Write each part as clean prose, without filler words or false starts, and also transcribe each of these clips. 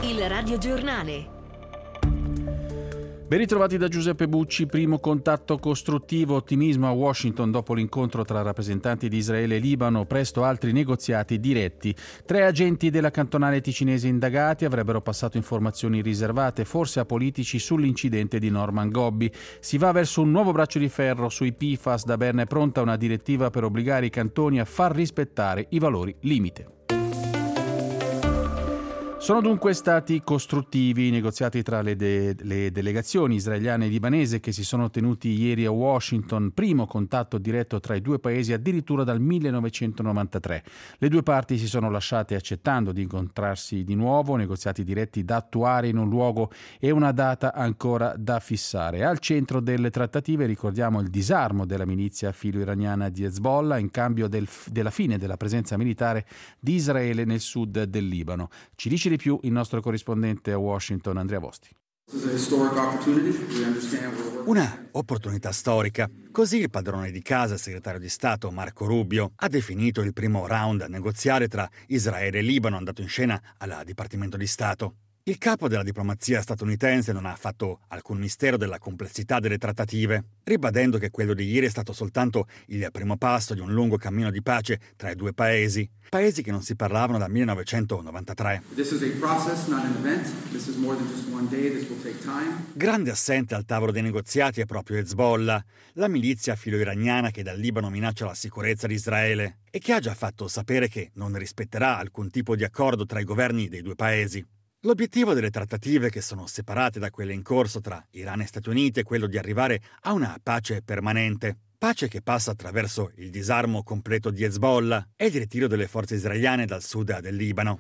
Il radiogiornale. Ben ritrovati da Giuseppe Bucci. Primo contatto costruttivo, ottimismo a Washington dopo l'incontro tra rappresentanti di Israele e Libano, presto altri negoziati diretti. 3 agenti della cantonale ticinese indagati avrebbero passato informazioni riservate, forse a politici, sull'incidente di Norman Gobbi. Si va verso un nuovo braccio di ferro sui PFAS. Da Berna è pronta una direttiva per obbligare i cantoni a far rispettare i valori limite. Sono dunque stati costruttivi i negoziati tra le delegazioni israeliane e libanese che si sono tenuti ieri a Washington, primo contatto diretto tra i due paesi addirittura dal 1993. Le due parti si sono lasciate accettando di incontrarsi di nuovo, negoziati diretti da attuare in un luogo e una data ancora da fissare. Al centro delle trattative ricordiamo il disarmo della milizia filo-iraniana di Hezbollah in cambio della fine della presenza militare di Israele nel sud del Libano. Ci dice di più il nostro corrispondente a Washington, Andrea Vosti. Una opportunità storica. Così il padrone di casa, il segretario di Stato Marco Rubio, ha definito il primo round negoziale tra Israele e Libano andato in scena al Dipartimento di Stato. Il capo della diplomazia statunitense non ha fatto alcun mistero della complessità delle trattative, ribadendo che quello di ieri è stato soltanto il primo passo di un lungo cammino di pace tra i due paesi che non si parlavano dal 1993. Grande assente al tavolo dei negoziati è proprio Hezbollah, la milizia filo-iraniana che dal Libano minaccia la sicurezza di Israele e che ha già fatto sapere che non rispetterà alcun tipo di accordo tra i governi dei due paesi. L'obiettivo delle trattative, che sono separate da quelle in corso tra Iran e Stati Uniti, è quello di arrivare a una pace permanente. Pace che passa attraverso il disarmo completo di Hezbollah e il ritiro delle forze israeliane dal sud del Libano.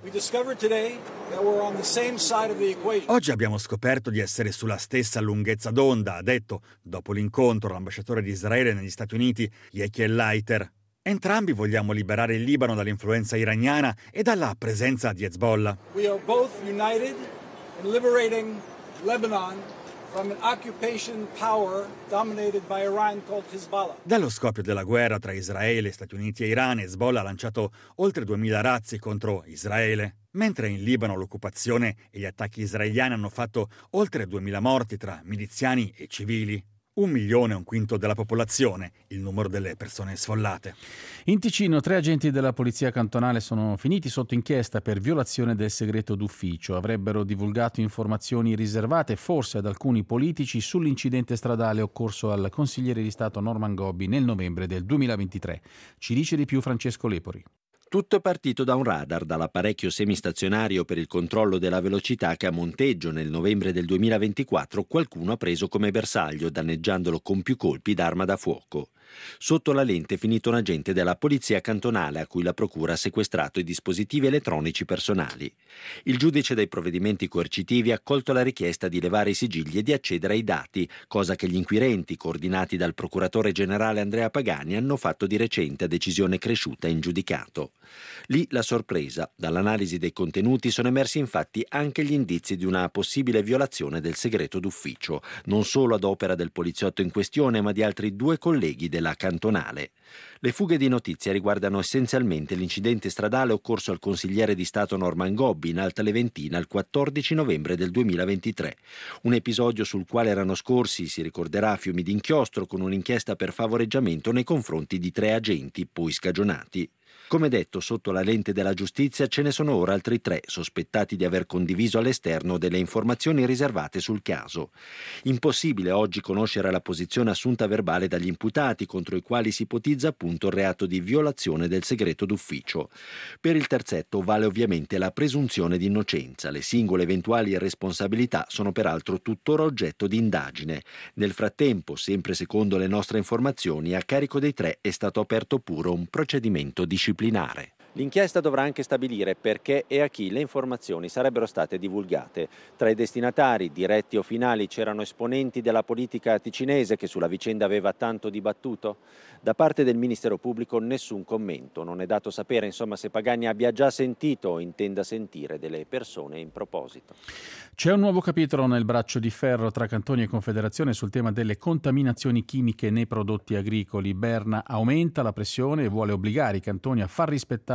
Oggi abbiamo scoperto di essere sulla stessa lunghezza d'onda, ha detto, dopo l'incontro, l'ambasciatore di Israele negli Stati Uniti, Yechiel Leiter. Entrambi vogliamo liberare il Libano dall'influenza iraniana e dalla presenza di Hezbollah. We are both united in liberating Lebanon from an occupation power dominated by Iran called Hezbollah. Dallo scoppio della guerra tra Israele, Stati Uniti e Iran, Hezbollah ha lanciato oltre 2000 razzi contro Israele. Mentre in Libano l'occupazione e gli attacchi israeliani hanno fatto oltre 2000 morti tra miliziani e civili. 1 milione, un quinto della popolazione, il numero delle persone sfollate. In Ticino 3 agenti della polizia cantonale sono finiti sotto inchiesta per violazione del segreto d'ufficio. Avrebbero divulgato informazioni riservate, forse ad alcuni politici, sull'incidente stradale occorso al consigliere di Stato Norman Gobbi nel novembre del 2023. Ci dice di più Francesco Lepori. Tutto è partito da un radar dall'apparecchio semistazionario per il controllo della velocità che a Monteggio nel novembre del 2024 qualcuno ha preso come bersaglio, danneggiandolo con più colpi d'arma da fuoco. Sotto la lente è finito un agente della polizia cantonale a cui la procura ha sequestrato i dispositivi elettronici personali. Il giudice dei provvedimenti coercitivi ha accolto la richiesta di levare i sigilli e di accedere ai dati, cosa che gli inquirenti, coordinati dal procuratore generale Andrea Pagani, hanno fatto di recente a decisione cresciuta in giudicato. Lì la sorpresa. Dall'analisi dei contenuti sono emersi infatti anche gli indizi di una possibile violazione del segreto d'ufficio, non solo ad opera del poliziotto in questione, ma di altri 2 colleghi della cantonale. Le fughe di notizia riguardano essenzialmente l'incidente stradale occorso al consigliere di Stato Norman Gobbi in Alta Leventina il 14 novembre del 2023. Un episodio sul quale erano scorsi, si ricorderà, fiumi d'inchiostro con un'inchiesta per favoreggiamento nei confronti di 3 agenti, poi scagionati. Come detto, sotto la lente della giustizia ce ne sono ora altri 3 sospettati di aver condiviso all'esterno delle informazioni riservate sul caso. Impossibile oggi conoscere la posizione assunta verbale dagli imputati, contro i quali si ipotizza appunto il reato di violazione del segreto d'ufficio. Per il terzetto vale ovviamente la presunzione di innocenza. Le singole eventuali responsabilità sono peraltro tuttora oggetto di indagine. Nel frattempo, sempre secondo le nostre informazioni, a carico dei 3 è stato aperto pure un procedimento disciplinare. L'inchiesta dovrà anche stabilire perché e a chi le informazioni sarebbero state divulgate. Tra i destinatari, diretti o finali, c'erano esponenti della politica ticinese che sulla vicenda aveva tanto dibattuto? Da parte del Ministero Pubblico nessun commento. Non è dato sapere, insomma, se Pagani abbia già sentito o intenda sentire delle persone in proposito. C'è un nuovo capitolo nel braccio di ferro tra cantoni e confederazione sul tema delle contaminazioni chimiche nei prodotti agricoli. Berna aumenta la pressione e vuole obbligare i cantoni a far rispettare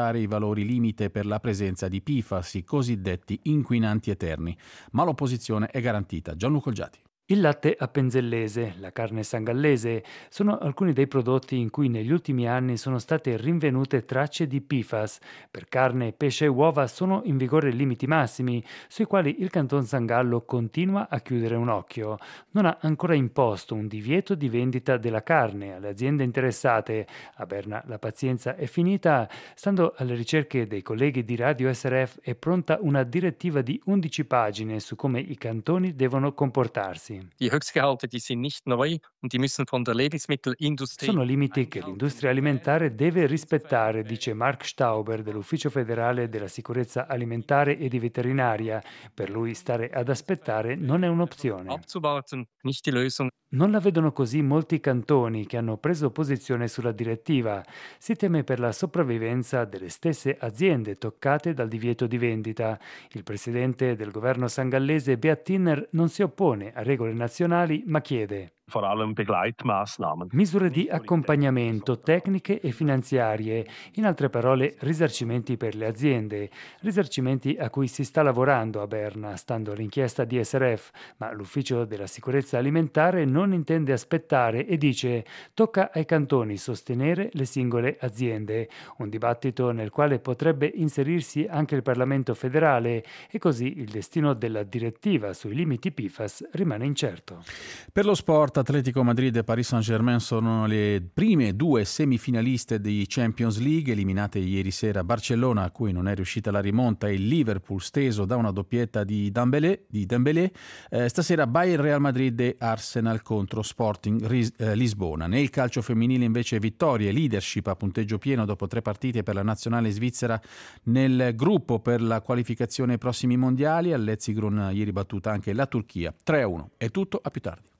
aumentare i valori limite per la presenza di PFAS, i cosiddetti inquinanti eterni, ma l'opposizione è garantita. Gianluca Olgiati. Il latte appenzellese, la carne sangallese sono alcuni dei prodotti in cui negli ultimi anni sono state rinvenute tracce di PFAS. Per carne, pesce e uova sono in vigore limiti massimi, sui quali il Canton San Gallo continua a chiudere un occhio. Non ha ancora imposto un divieto di vendita della carne alle aziende interessate. A Berna la pazienza è finita. Stando alle ricerche dei colleghi di Radio SRF è pronta una direttiva di 11 pagine su come i cantoni devono comportarsi. Die Höchstgehalte, die sind nicht neu und die müssen von der Lebensmittelindustrie. Sono limiti che l'industria alimentare deve rispettare, dice Mark Stauber dell'Ufficio federale della sicurezza alimentare e di veterinaria. Per lui stare ad aspettare non è un'opzione. Abzuwarten, nicht die Lösung. Non la vedono così molti cantoni che hanno preso posizione sulla direttiva. Si teme per la sopravvivenza delle stesse aziende toccate dal divieto di vendita. Il presidente del governo sangallese Beat Tinner non si oppone a regole nazionali ma chiede vor allem Begleitmaßnahmen. misure di accompagnamento tecniche e finanziarie, in altre parole risarcimenti per le aziende, risarcimenti a cui si sta lavorando a Berna, stando all'inchiesta di SRF, ma l'Ufficio della Sicurezza Alimentare non intende aspettare e dice tocca ai cantoni sostenere le singole aziende, un dibattito nel quale potrebbe inserirsi anche il Parlamento federale e così il destino della direttiva sui limiti PFAS rimane incerto. Per lo sport, Atletico Madrid e Paris Saint-Germain sono le prime due semifinaliste di Champions League, eliminate ieri sera Barcellona, a cui non è riuscita la rimonta, e il Liverpool steso da una doppietta di Dembélé. Stasera Bayern Real Madrid e Arsenal contro Sporting Lisbona. Nel calcio femminile invece vittorie, leadership a punteggio pieno dopo 3 partite per la nazionale svizzera nel gruppo per la qualificazione ai prossimi mondiali. All'Etzigrun ieri battuta anche la Turchia 3-1. È tutto, a più tardi.